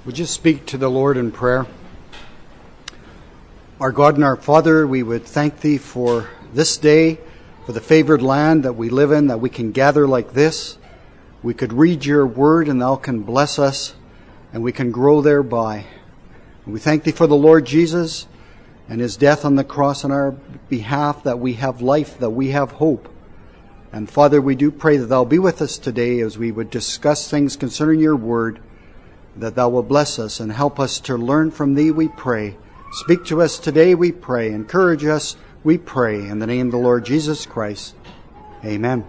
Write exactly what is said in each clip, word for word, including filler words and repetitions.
Would you speak to the Lord in prayer? Our God and our Father, we would thank Thee for this day, for the favored land that we live in, that we can gather like this. We could read Your Word and Thou can bless us, and we can grow thereby. And we thank Thee for the Lord Jesus and His death on the cross on our behalf, that we have life, that we have hope. And Father, we do pray that Thou be with us today as we would discuss things concerning Your Word, that Thou will bless us and help us to learn from Thee, we pray. Speak to us today, we pray. Encourage us, we pray. In the name of the Lord Jesus Christ. Amen.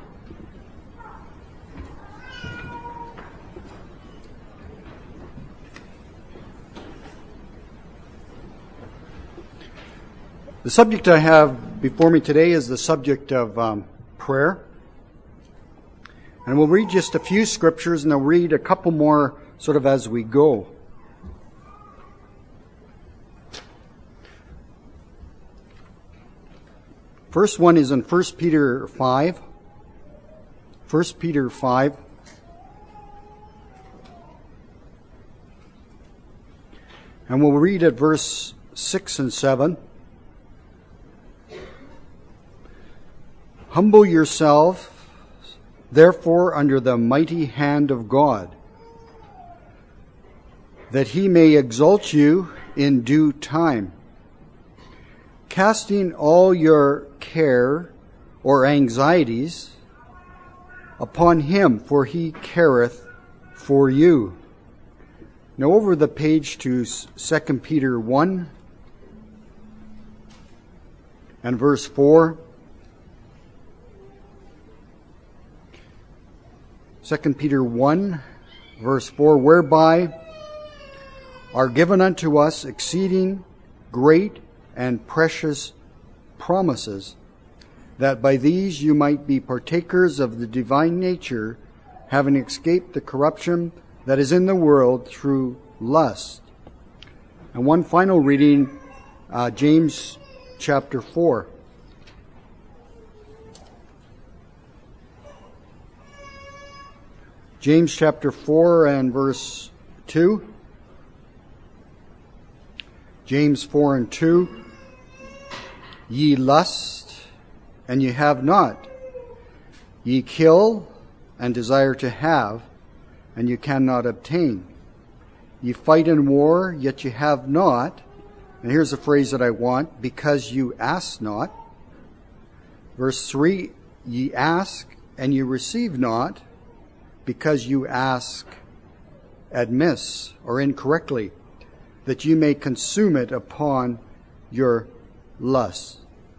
The subject I have before me today is the subject of um, prayer. And we'll read just a few scriptures, and I'll read a couple more sort of as we go. First one is in First Peter five. First Peter five. And we'll read at verse six and seven. Humble yourself, therefore, under the mighty hand of God, that He may exalt you in due time, casting all your care or anxieties upon Him, for He careth for you. Now over the page to Second Peter one and verse four. Second Peter one, verse four, whereby are given unto us exceeding great and precious promises, that by these you might be partakers of the divine nature, having escaped the corruption that is in the world through lust. And one final reading, uh, James chapter four. James chapter four and verse two. James four and two. Ye lust, and ye have not. Ye kill, and desire to have, and you cannot obtain. Ye fight in war, yet ye have not. And here's a phrase that I want, because you ask not. Verse three, ye ask, and ye receive not, because you ask amiss, or incorrectly, that you may consume it upon your lust.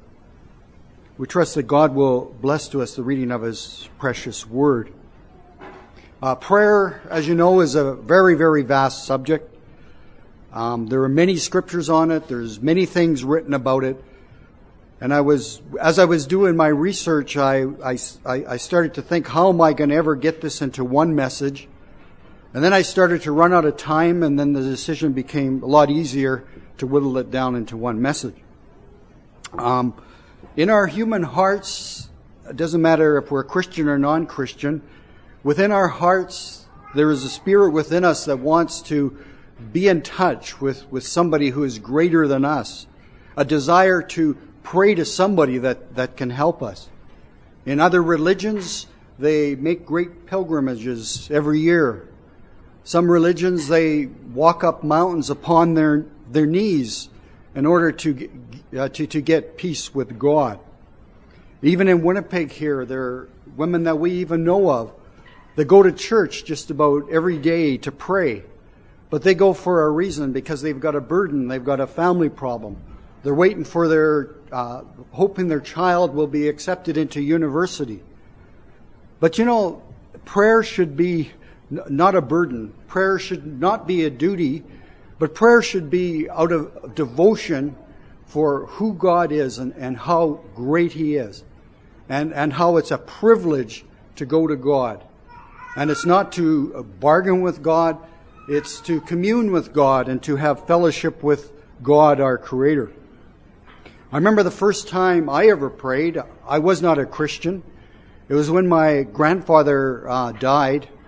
We trust that God will bless to us the reading of His precious Word. Uh, prayer, as you know, is a very, very vast subject. Um, there are many scriptures on it. There's many things written about it. And I was, as I was doing my research, I, I, I started to think, how am I going to ever get this into one message? And then I started to run out of time, and then the decision became a lot easier to whittle it down into one message. Um, in our human hearts, it doesn't matter if we're Christian or non-Christian, within our hearts, there is a spirit within us that wants to be in touch with, with somebody who is greater than us, a desire to pray to somebody that, that can help us. In other religions, they make great pilgrimages every year. Some religions, they walk up mountains upon their, their knees in order to, uh, to, to get peace with God. Even in Winnipeg here, there are women that we even know of that go to church just about every day to pray. But they go for a reason, because they've got a burden, they've got a family problem. They're waiting for their, uh, hoping their child will be accepted into university. But you know, prayer should be n- not a burden. Prayer should not be a duty, but prayer should be out of devotion for who God is and, and how great He is. And, and how it's a privilege to go to God. And it's not to bargain with God, it's to commune with God and to have fellowship with God, our Creator. I remember the first time I ever prayed. I was not a Christian. It was when my grandfather uh, died.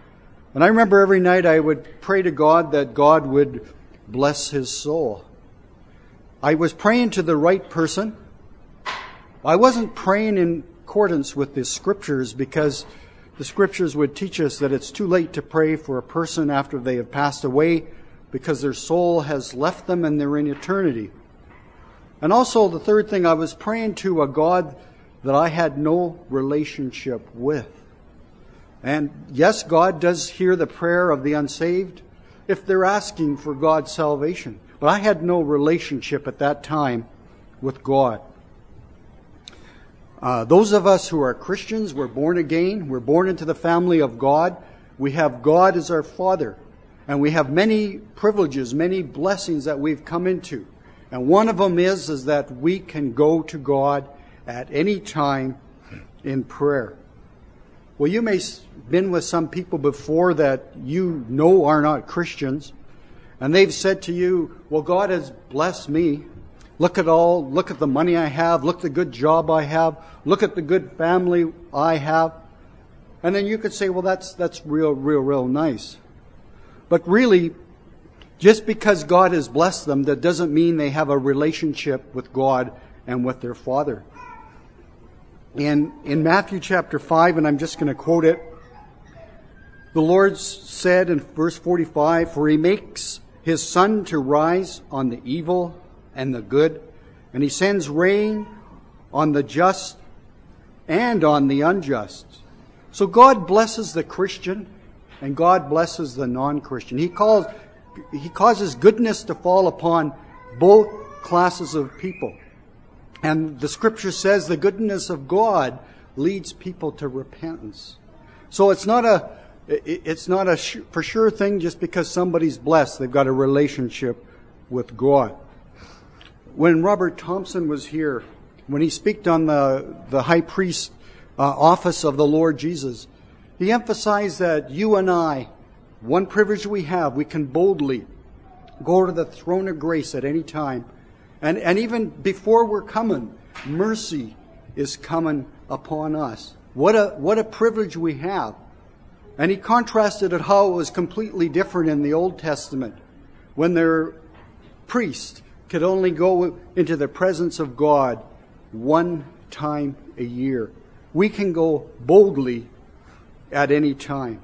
And I remember every night I would pray to God that God would bless his soul. I was praying to the right person. I wasn't praying in accordance with the scriptures, because the scriptures would teach us that it's too late to pray for a person after they have passed away, because their soul has left them and they're in eternity. And also the third thing, I was praying to a God that I had no relationship with. And yes, God does hear the prayer of the unsaved if they're asking for God's salvation. But I had no relationship at that time with God. Uh, those of us who are Christians, we're born again, we're born into the family of God. We have God as our Father. And we have many privileges, many blessings that we've come into. And one of them is, is that we can go to God at any time in prayer. Well, you may have been with some people before that you know are not Christians, and they've said to you, well, God has blessed me. Look at all, look at the money I have, look at the good job I have, look at the good family I have. And then you could say, well, that's that's real, real, real nice. But really, just because God has blessed them, that doesn't mean they have a relationship with God and with their Father. In, in Matthew chapter five, and I'm just going to quote it, the Lord said in verse forty-five, "For he makes his sun to rise on the evil and the good, and he sends rain on the just and on the unjust." So God blesses the Christian and God blesses the non-Christian. He calls, he causes goodness to fall upon both classes of people. And the scripture says the goodness of God leads people to repentance. So it's not a, it's not a for sure thing just because somebody's blessed, they've got a relationship with God. When Robert Thompson was here, when he spoke on the, the high priest uh, office of the Lord Jesus, he emphasized that you and I, one privilege we have, we can boldly go to the throne of grace at any time. And, and even before we're coming, mercy is coming upon us. What a, what a privilege we have. And he contrasted it how it was completely different in the Old Testament, when their priest could only go into the presence of God one time a year. We can go boldly at any time.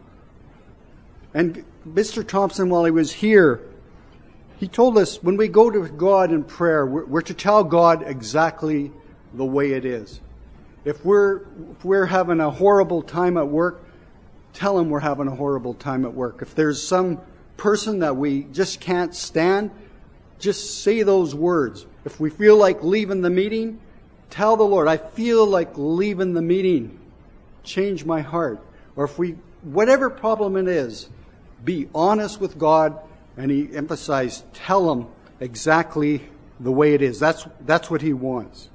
And Mister Thompson, while he was here, he told us when we go to God in prayer, we're, we're to tell God exactly the way it is. If we're, if we're having a horrible time at work, tell him we're having a horrible time at work. If there's some person that we just can't stand, just say those words. If we feel like leaving the meeting, tell the Lord, I feel like leaving the meeting. Change my heart. Or if we, whatever problem it is, be honest with God. And he emphasized, tell him exactly the way it is. That's, that's what he wants.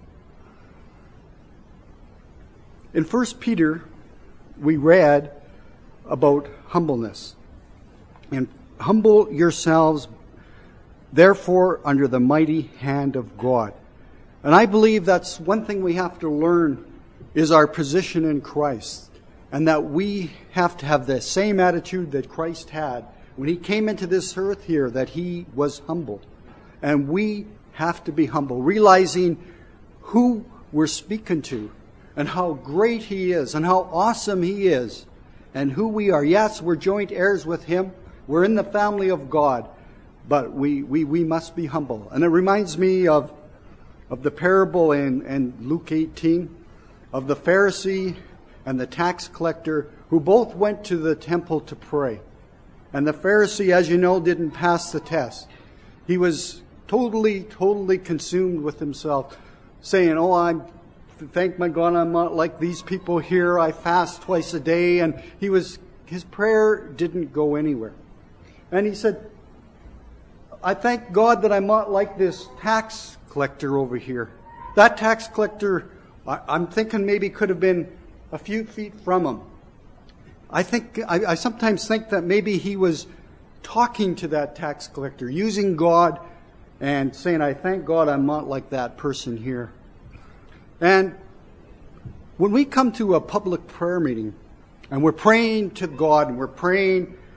In First Peter, we read about humbleness. And humble yourselves, therefore, under the mighty hand of God. And I believe that's one thing we have to learn is our position in Christ. And that we have to have the same attitude that Christ had when he came into this earth here, that he was humble. And we have to be humble, realizing who we're speaking to and how great he is and how awesome he is and who we are. Yes, we're joint heirs with him. We're in the family of God, but we, we, we must be humble. And it reminds me of, of the parable in, in Luke eighteen of the Pharisee and the tax collector who both went to the temple to pray. And the Pharisee, as you know, didn't pass the test. He was totally, totally consumed with himself, saying, oh, I thank my God I'm not like these people here. I fast twice a day. And he was, his prayer didn't go anywhere. And he said, I thank God that I'm not like this tax collector over here. That tax collector, I, I'm thinking maybe could have been a few feet from him. I think I, I sometimes think that maybe he was talking to that tax collector, using God and saying, I thank God I'm not like that person here. And when we come to a public prayer meeting and we're praying to God and we're praying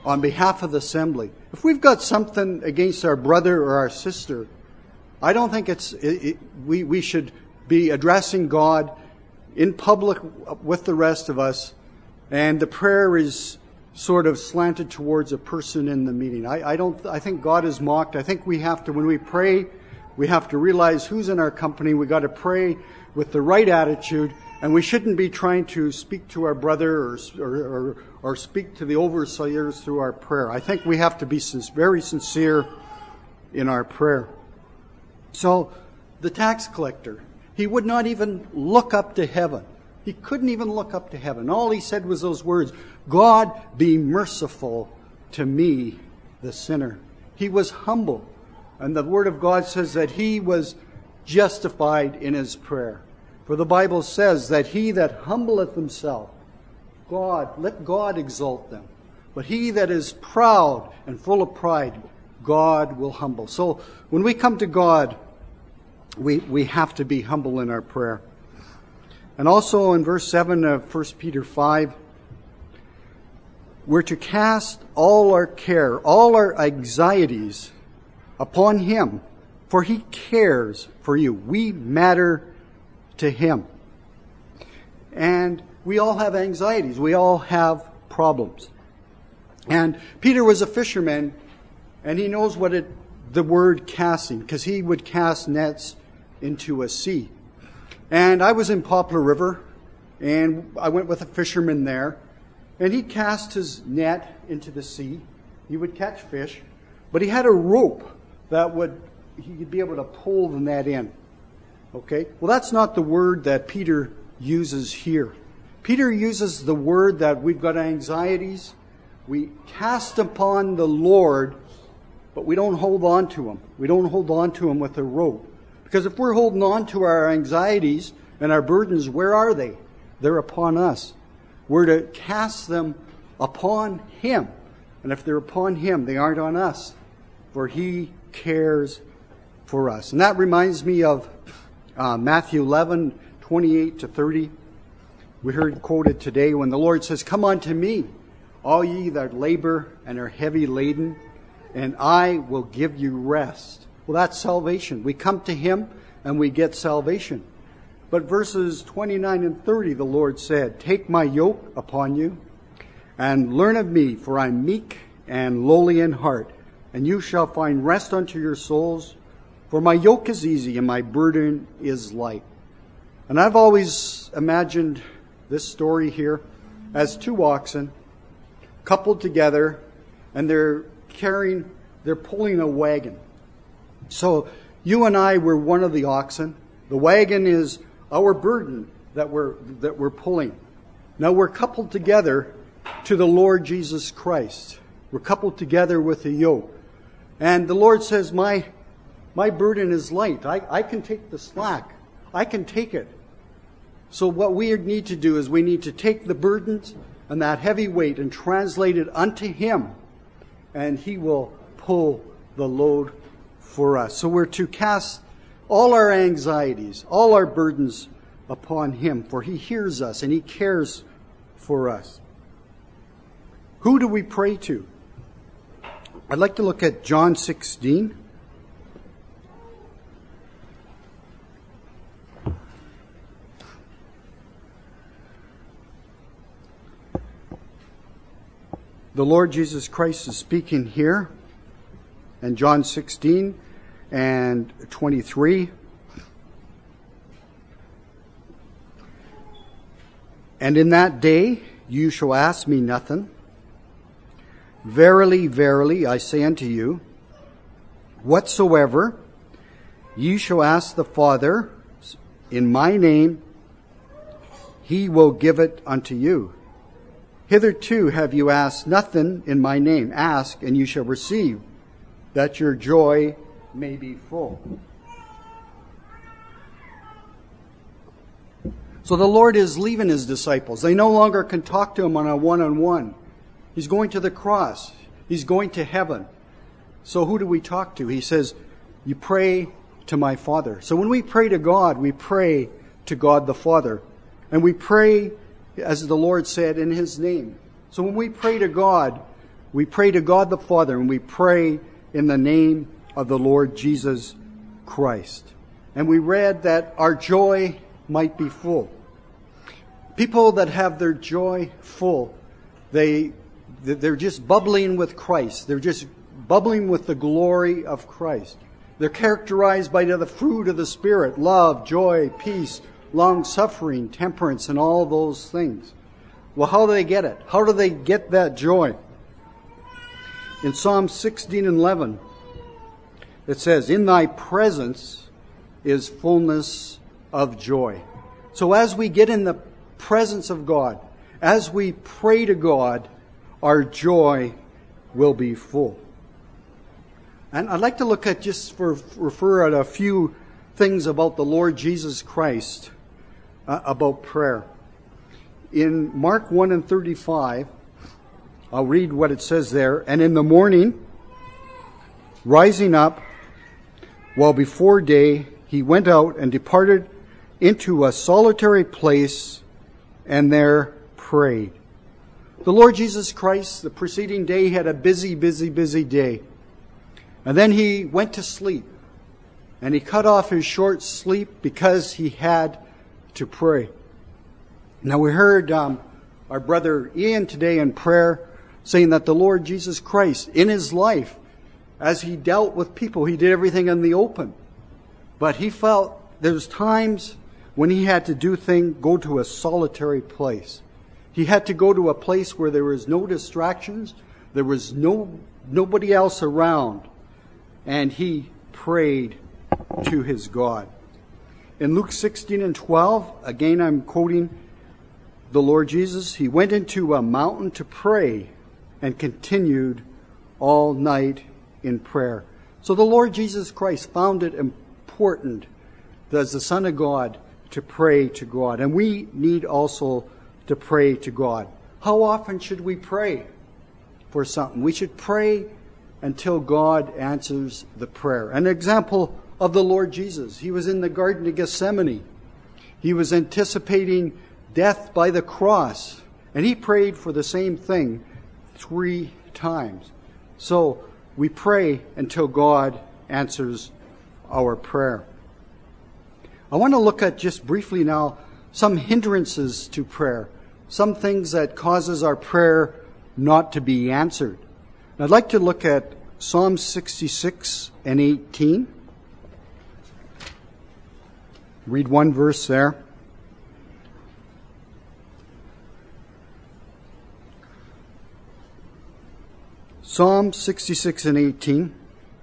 on behalf of the assembly. If we've got something against our brother or our sister, I don't think it's it, it, we we should be addressing God in public with the rest of us, and the prayer is sort of slanted towards a person in the meeting. I, I don't. I think God is mocked. I think we have to, when we pray, we have to realize who's in our company. We got to pray with the right attitude, and we shouldn't be trying to speak to our brother or or, or, or speak to the overseers through our prayer. I think we have to be very sincere in our prayer. So, the tax collector, he would not even look up to heaven. He couldn't even look up to heaven. All he said was those words, God, be merciful to me, the sinner. He was humble. And the Word of God says that he was justified in his prayer. For the Bible says that he that humbleth himself, God, let God exalt them. But he that is proud and full of pride, God will humble. So when we come to God, we, we have to be humble in our prayer. And also in verse seven of First Peter five, we're to cast all our care, all our anxieties upon him, for he cares for you. We matter to him. And we all have anxieties. We all have problems. And Peter was a fisherman, and he knows what it, the word casting, because he would cast nets into a sea. And I was in Poplar River, and I went with a fisherman there, and he cast his net into the sea. He would catch fish, but he had a rope that would, he could be able to pull the net in. Okay? Well, that's not the word that Peter uses here. Peter uses the word that we've got anxieties. We cast upon the Lord, but we don't hold on to him. We don't hold on to him with a rope. Because if we're holding on to our anxieties and our burdens, where are they? They're upon us. We're to cast them upon him. And if they're upon him, they aren't on us. For he cares for us. And that reminds me of uh, Matthew eleven, twenty-eight to thirty. We heard quoted today when the Lord says, come unto me, all ye that labor and are heavy laden, and I will give you rest. Well, that's salvation. We come to him and we get salvation. But verses twenty-nine and thirty, the Lord said, take my yoke upon you and learn of me, for I am meek and lowly in heart, and you shall find rest unto your souls. For my yoke is easy and my burden is light. And I've always imagined this story here as two oxen coupled together, and they're carrying, they're pulling a wagon. So you and I were one of the oxen. The wagon is our burden that we're that we're pulling. Now we're coupled together to the Lord Jesus Christ. We're coupled together with a yoke. And the Lord says, my my burden is light. I, I can take the slack. I can take it. So what we need to do is we need to take the burdens and that heavy weight and translate it unto him, and he will pull the load for us. So we're to cast all our anxieties, all our burdens upon him, for he hears us and he cares for us. Who do we pray to? I'd like to look at John sixteen. The Lord Jesus Christ is speaking here in John sixteen and twenty-three. And in that day you shall ask me nothing. Verily, verily, I say unto you, whatsoever ye shall ask the Father in my name, he will give it unto you. Hitherto have you asked nothing in my name. Ask, and you shall receive, that your joy may be full. So the Lord is leaving his disciples. They no longer can talk to him on a one-on-one. He's going to the cross. He's going to heaven. So who do we talk to? He says, you pray to my Father. So when we pray to God, we pray to God the Father. And we pray, as the Lord said, in his name. So when we pray to God, We pray to God the Father, and we pray in the name of the Lord Jesus Christ. And we read that our joy might be full. People that have their joy full, they, they're just bubbling with Christ. They're just bubbling with the glory of Christ. They're characterized by the fruit of the Spirit: love, joy, peace, long-suffering, temperance, and all those things. Well, how do they get it? How do they get that joy? In Psalm sixteen and eleven, it says, "In thy presence is fullness of joy." So as we get in the presence of God, as we pray to God, our joy will be full. And I'd like to look at just for refer at a few things about the Lord Jesus Christ, uh, about prayer. In Mark one and thirty-five, I'll read what it says there. "And in the morning, rising up, while before day, he went out and departed into a solitary place and there prayed." The Lord Jesus Christ, the preceding day, had a busy, busy, busy day. And then he went to sleep. And he cut off his short sleep because he had to pray. Now we heard um, our brother Ian today in prayer saying that the Lord Jesus Christ, in his life, as he dealt with people, he did everything in the open. But he felt there was times when he had to do things, go to a solitary place. He had to go to a place where there was no distractions, there was no nobody else around, and he prayed to his God. In Luke sixteen and twelve, again I'm quoting the Lord Jesus, "He went into a mountain to pray and continued all night in prayer." So the Lord Jesus Christ found it important as the Son of God to pray to God. And we need also to pray to God. How often should we pray for something? We should pray until God answers the prayer. An example of the Lord Jesus. He was in the Garden of Gethsemane. He was anticipating death by the cross. And he prayed for the same thing three times. So we pray until God answers our prayer. I want to look at just briefly now some hindrances to prayer, some things that causes our prayer not to be answered. And I'd like to look at Psalm sixty-six and eighteen. Read one verse there. Psalm sixty-six and eighteen.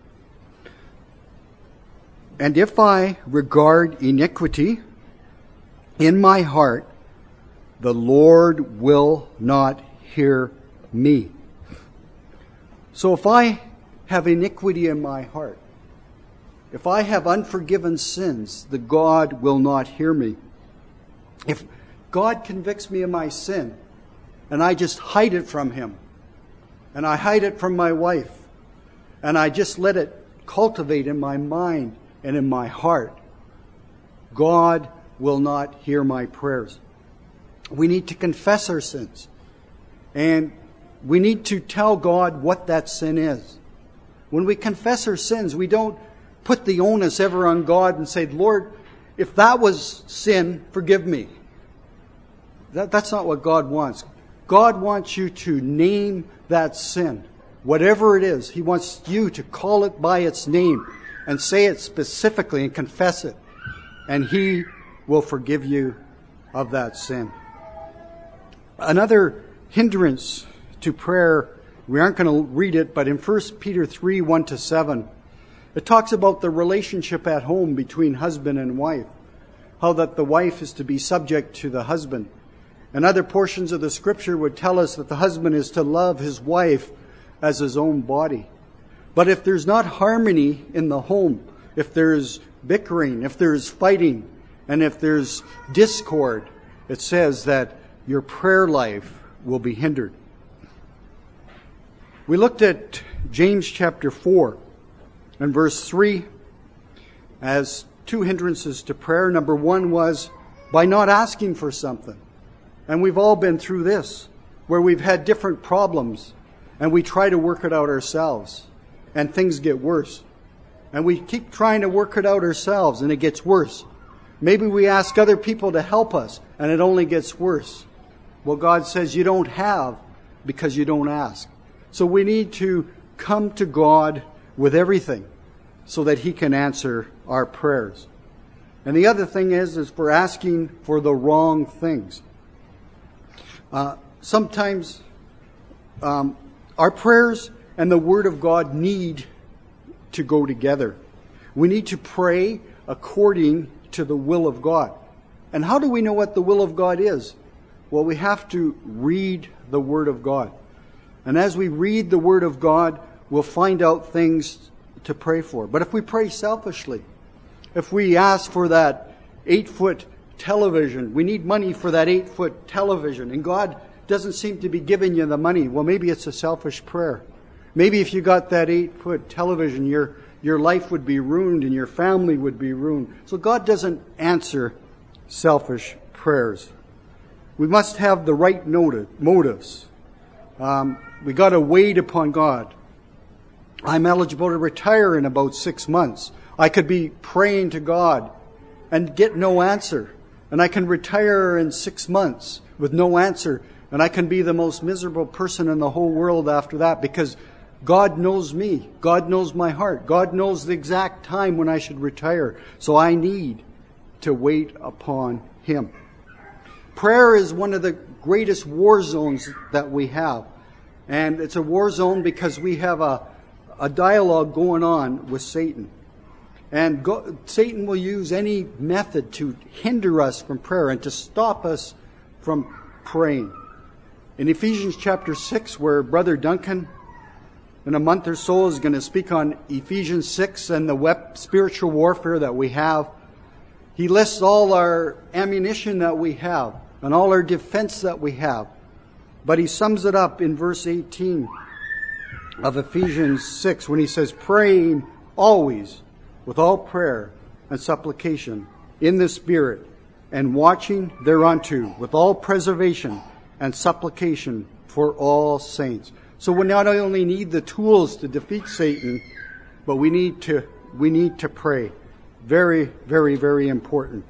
"And if I regard iniquity in my heart, the Lord will not hear me." So if I have iniquity in my heart, if I have unforgiven sins, the God will not hear me. If God convicts me of my sin and I just hide it from him, and I hide it from my wife, and I just let it cultivate in my mind and in my heart, God will not hear my prayers. We need to confess our sins. And we need to tell God what that sin is. When we confess our sins, we don't put the onus ever on God and say, "Lord, if that was sin, forgive me." That, that's not what God wants. God wants you to name that sin. Whatever it is, he wants you to call it by its name and say it specifically and confess it. And he will forgive you of that sin. Another hindrance to prayer, we aren't going to read it, but in First Peter three, one to seven, it talks about the relationship at home between husband and wife. How that the wife is to be subject to the husband. And other portions of the scripture would tell us that the husband is to love his wife as his own body. But if there's not harmony in the home, if there's bickering, if there's fighting, and if there's discord, it says that your prayer life will be hindered. We looked at James chapter four and verse three as two hindrances to prayer. Number one was by not asking for something. And we've all been through this, where we've had different problems. and we try to work it out ourselves, and things get worse. And we keep trying to work it out ourselves, and it gets worse. Maybe we ask other people to help us, and it only gets worse. Well, God says you don't have because you don't ask. So we need to come to God with everything so that He can answer our prayers. And the other thing is, is for asking for the wrong things. Uh, sometimes um, our prayers and the Word of God need to go together. We need to pray according to the will of God. And how do we know what the will of God is? Well, we have to read the Word of God. And as we read the Word of God, we'll find out things to pray for. But if we pray selfishly, if we ask for that eight-foot television, we need money for that eight-foot television, and God doesn't seem to be giving you the money, well, maybe it's a selfish prayer. Maybe if you got that eight-foot television, your your life would be ruined and your family would be ruined. So God doesn't answer selfish prayers. We must have the right motives. Um, we got to wait upon God. I'm eligible to retire in about six months. I could be praying to God and get no answer. And I can retire in six months with no answer. And I can be the most miserable person in the whole world after that, because God knows me. God knows my heart. God knows the exact time when I should retire. So I need to wait upon Him. Prayer is one of the greatest war zones that we have. And it's a war zone because we have a, a dialogue going on with Satan. And go, Satan will use any method to hinder us from prayer and to stop us from praying. In Ephesians chapter six, where Brother Duncan in a month or so is going to speak on Ephesians six and the wep- spiritual warfare that we have, he lists all our ammunition that we have and all our defense that we have. But he sums it up in verse eighteen of Ephesians six when he says, praying always with all prayer and supplication in the Spirit, and watching thereunto with all preservation and supplication for all saints. So we not only need the tools to defeat Satan, but we need to we need to pray. Very, very, very important.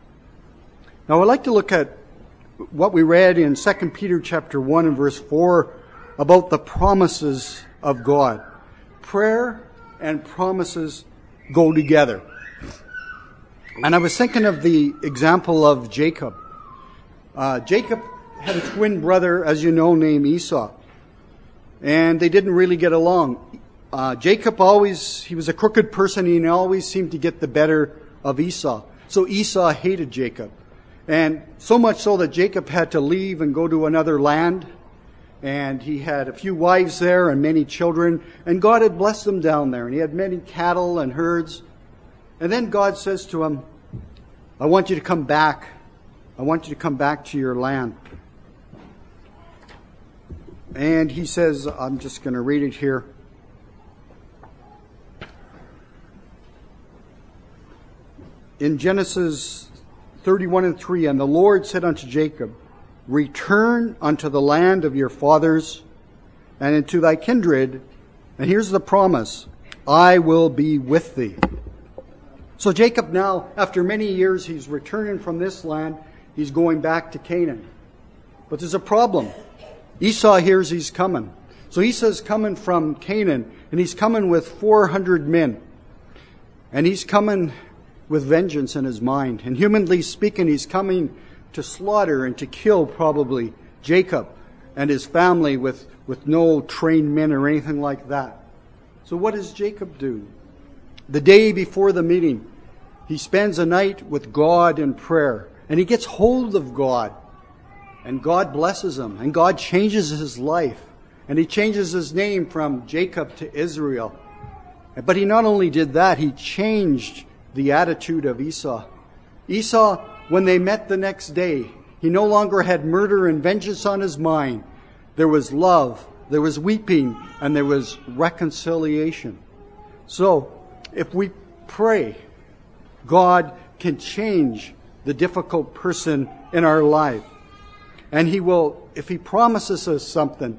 Now I'd like to look at what we read in Second Peter chapter one and verse four about the promises of God. Prayer and promises go together. And I was thinking of the example of Jacob. Uh, Jacob had a twin brother, as you know, named Esau. And they didn't really get along. Uh, Jacob always, he was a crooked person, and he always seemed to get the better of Esau. So Esau hated Jacob. And so much so that Jacob had to leave and go to another land. And he had a few wives there and many children. And God had blessed him down there. And he had many cattle and herds. And then God says to him, I want you to come back. I want you to come back to your land. And he says, I'm just going to read it here. In Genesis thirty-one and three, and the Lord said unto Jacob, return unto the land of your fathers and into thy kindred. And here's the promise, I will be with thee. So Jacob now, after many years, he's returning from this land. He's going back to Canaan. But there's a problem. Esau hears he's coming. So Esau's coming from Canaan, and he's coming with four hundred men. And he's coming with vengeance in his mind. And humanly speaking, he's coming to slaughter and to kill probably Jacob and his family with, with no trained men or anything like that. So what does Jacob do? The day before the meeting, he spends a night with God in prayer. And he gets hold of God. And God blesses him. And God changes his life. And he changes his name from Jacob to Israel. But he not only did that, he changed the attitude of Esau. Esau, when they met the next day, he no longer had murder and vengeance on his mind. There was love, there was weeping, and there was reconciliation. So, if we pray, God can change the difficult person in our life. And He will, if He promises us something,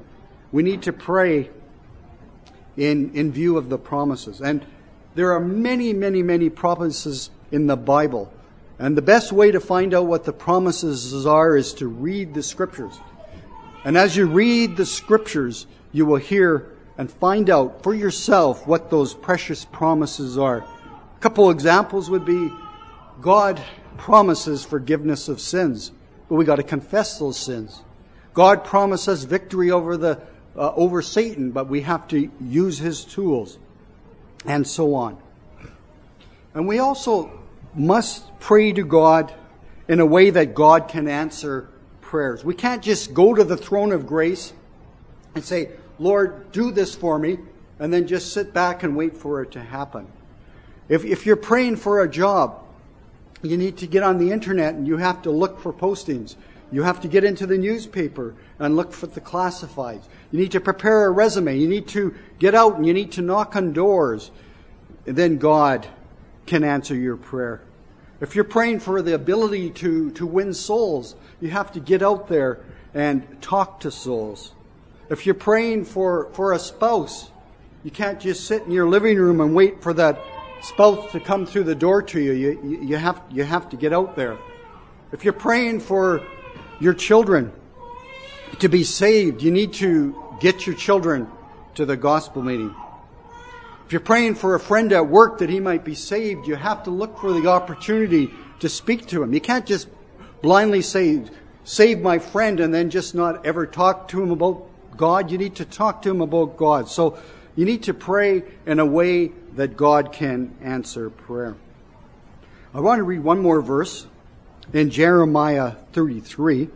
We need to pray in, in view of the promises. And there are many, many, many promises in the Bible. And the best way to find out what the promises are is to read the Scriptures. And as you read the Scriptures, you will hear and find out for yourself what those precious promises are. A couple examples would be God promises forgiveness of sins, but we got to confess those sins. God promises victory over the uh, over Satan, but we have to use his tools, and so on. And we also must pray to God in a way that God can answer prayers. We can't just go to the throne of grace and say, Lord, do this for me, and then just sit back and wait for it to happen. If, if you're praying for a job, you need to get on the internet and you have to look for postings. You have to get into the newspaper and look for the classifieds. You need to prepare a resume. You need to get out and you need to knock on doors. And then God can answer your prayer. If you're praying for the ability to, to win souls, you have to get out there and talk to souls. If you're praying for, for a spouse, you can't just sit in your living room and wait for that spouse to come through the door to you. You, you, you, have, you have to get out there. If you're praying for your children to be saved, you need to get your children to the gospel meeting. If you're praying for a friend at work that he might be saved, you have to look for the opportunity to speak to him. You can't just blindly say, save my friend, and then just not ever talk to him about God. You need to talk to him about God. So you need to pray in a way that God can answer prayer. I want to read one more verse in Jeremiah thirty-three.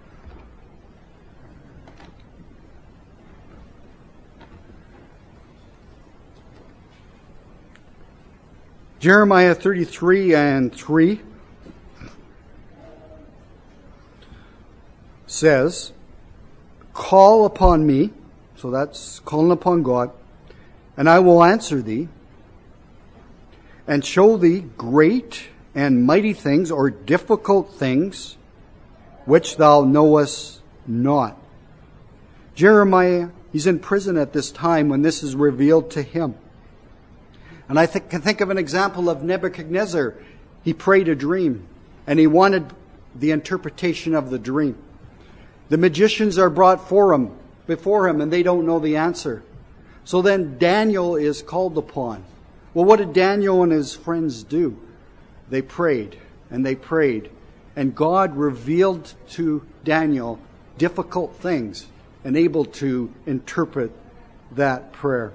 Jeremiah thirty-three and three says, call upon me, so that's calling upon God, and I will answer thee, and show thee great and mighty things, or difficult things, which thou knowest not. Jeremiah, he's in prison at this time when this is revealed to him. And I th- can think of an example of Nebuchadnezzar. He prayed a dream, and he wanted the interpretation of the dream. The magicians are brought for him, before him, and they don't know the answer. So then Daniel is called upon. Well, what did Daniel and his friends do? They prayed, and they prayed. And God revealed to Daniel difficult things and able to interpret that prayer.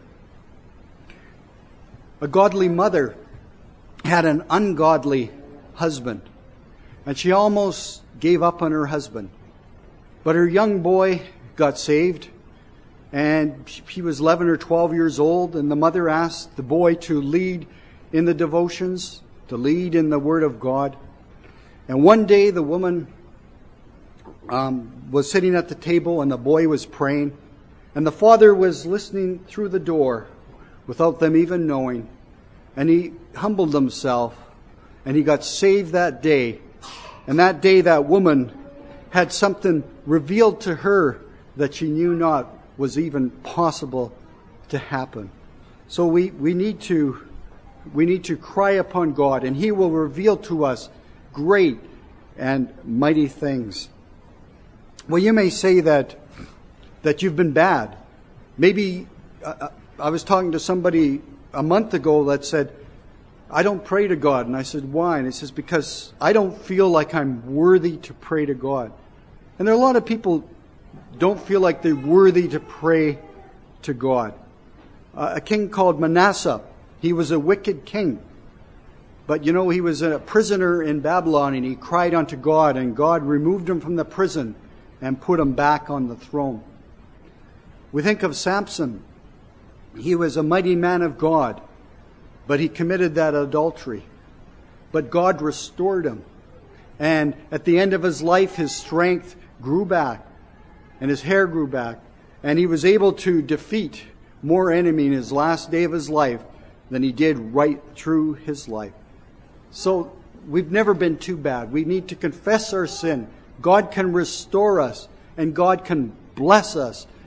A godly mother had an ungodly husband, and she almost gave up on her husband. But her young boy got saved, and he was eleven or twelve years old, and the mother asked the boy to lead in the devotions, to lead in the Word of God. And one day the woman um, was sitting at the table, and the boy was praying, and the father was listening through the door without them even knowing. And he humbled himself, and he got saved that day. And that day that woman had something revealed to her that she knew not was even possible to happen. So we, we need to we need to cry upon God, and He will reveal to us great and mighty things. Well, you may say that that you've been bad. Maybe uh, I was talking to somebody a month ago that said, I don't pray to God. And I said, why? And he says, because I don't feel like I'm worthy to pray to God. And there are a lot of people don't feel like they're worthy to pray to God. Uh, a king called Manasseh, he was a wicked king. But you know, he was a prisoner in Babylon, and he cried unto God, and God removed him from the prison and put him back on the throne. We think of Samson. He was a mighty man of God, but he committed that adultery. But God restored him. And at the end of his life, his strength grew back, and his hair grew back, and he was able to defeat more enemy in his last day of his life than he did right through his life. So we've never been too bad. We need to confess our sin. God can restore us, and God can bless us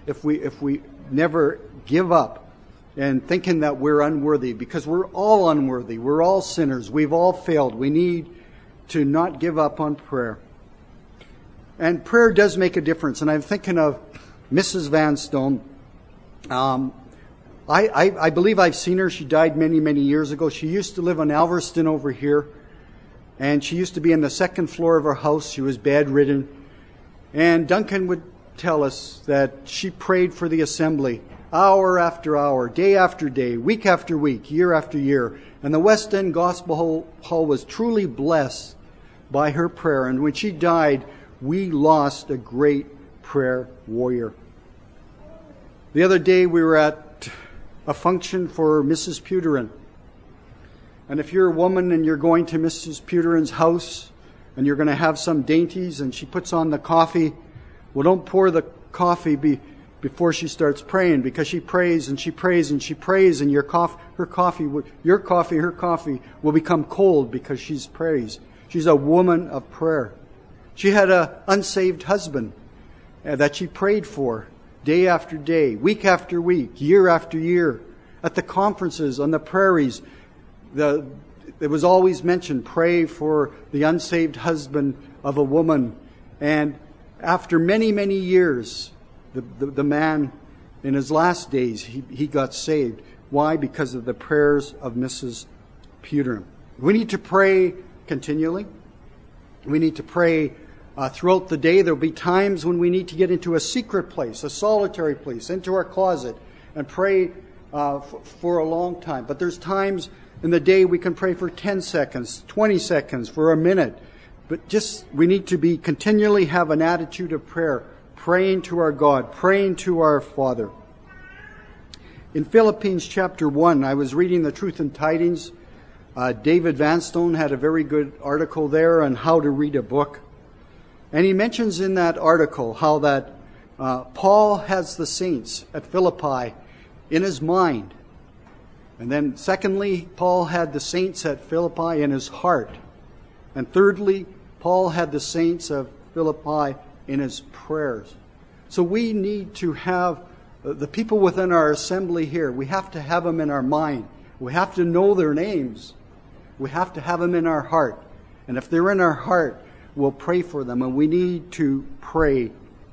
if we if we never give up and thinking that we're unworthy, because we're all unworthy. We're all sinners. We've all failed. We need to not give up on prayer. And prayer does make a difference. And I'm thinking of Missus Vanstone. Um, I, I, I believe I've seen her. She died many, many years ago. She used to live on Alverston over here. And she used to be on the second floor of her house. She was bedridden. And Duncan would tell us that she prayed for the assembly hour after hour, day after day, week after week, year after year. And the West End Gospel Hall was truly blessed by her prayer. And when she died, we lost a great prayer warrior. The other day we were at a function for Missus Puterin. And if you're a woman and you're going to Missus Puterin's house and you're going to have some dainties and she puts on the coffee, well, don't pour the coffee be, before she starts praying, because she prays and she prays and she prays, and your coffee, her coffee, your coffee, her coffee will become cold because she's prays. She's a woman of prayer. She had an unsaved husband that she prayed for day after day, week after week, year after year. At the conferences on the prairies, the, it was always mentioned, pray for the unsaved husband of a woman. And after many, many years, the, the, the man in his last days, he, he got saved. Why? Because of the prayers of Missus Puterin. We need to pray continually. We need to pray uh, throughout the day. There will be times when we need to get into a secret place, a solitary place, into our closet, and pray uh, f- for a long time. But there's times in the day we can pray for ten seconds, twenty seconds, for a minute. But just, we need to be continually have an attitude of prayer, praying to our God, praying to our Father. In Philippians chapter one, I was reading the Truth and Tidings. Uh, David Vanstone had a very good article there on how to read a book. And he mentions in that article how that uh, Paul has the saints at Philippi in his mind. And then secondly, Paul had the saints at Philippi in his heart. And thirdly, Paul had the saints of Philippi in his prayers. So we need to have the people within our assembly here, we have to have them in our mind. We have to know their names. We have to have them in our heart. And if they're in our heart, we'll pray for them. And we need to pray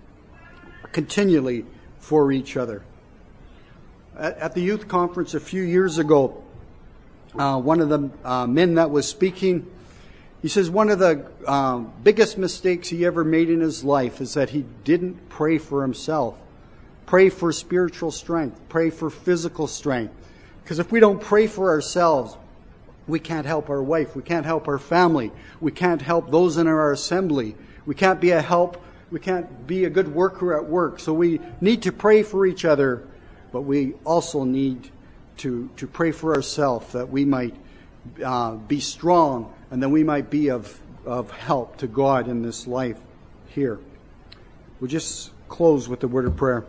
continually for each other. At, at the youth conference a few years ago, uh, one of the uh, men that was speaking, he says one of the um, biggest mistakes he ever made in his life is that he didn't pray for himself. Pray for spiritual strength. Pray for physical strength. Because if we don't pray for ourselves, we can't help our wife. We can't help our family. We can't help those in our assembly. We can't be a help. We can't be a good worker at work. So we need to pray for each other, but we also need to, to pray for ourselves that we might uh, be strong and that we might be of, of help to God in this life here. We'll just close with a word of prayer.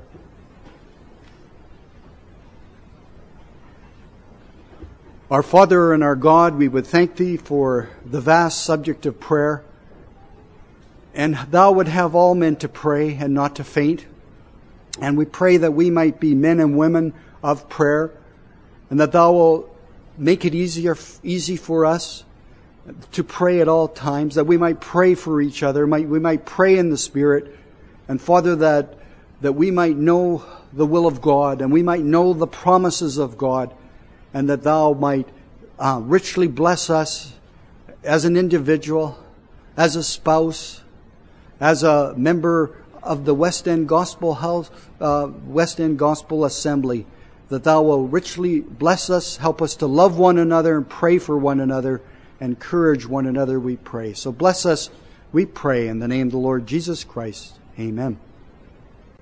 Our Father and our God, we would thank Thee for the vast subject of prayer. And Thou would have all men to pray and not to faint. And we pray that we might be men and women of prayer, and that Thou will make it easier, easy for us to pray at all times, that we might pray for each other, might, we might pray in the Spirit. And Father, that, that we might know the will of God, and we might know the promises of God, and that Thou might uh, richly bless us as an individual, as a spouse, as a member of the West End Gospel House, uh, West End Gospel Assembly, that Thou will richly bless us, help us to love one another and pray for one another, encourage one another, we pray. So bless us, we pray, in the name of the Lord Jesus Christ. Amen.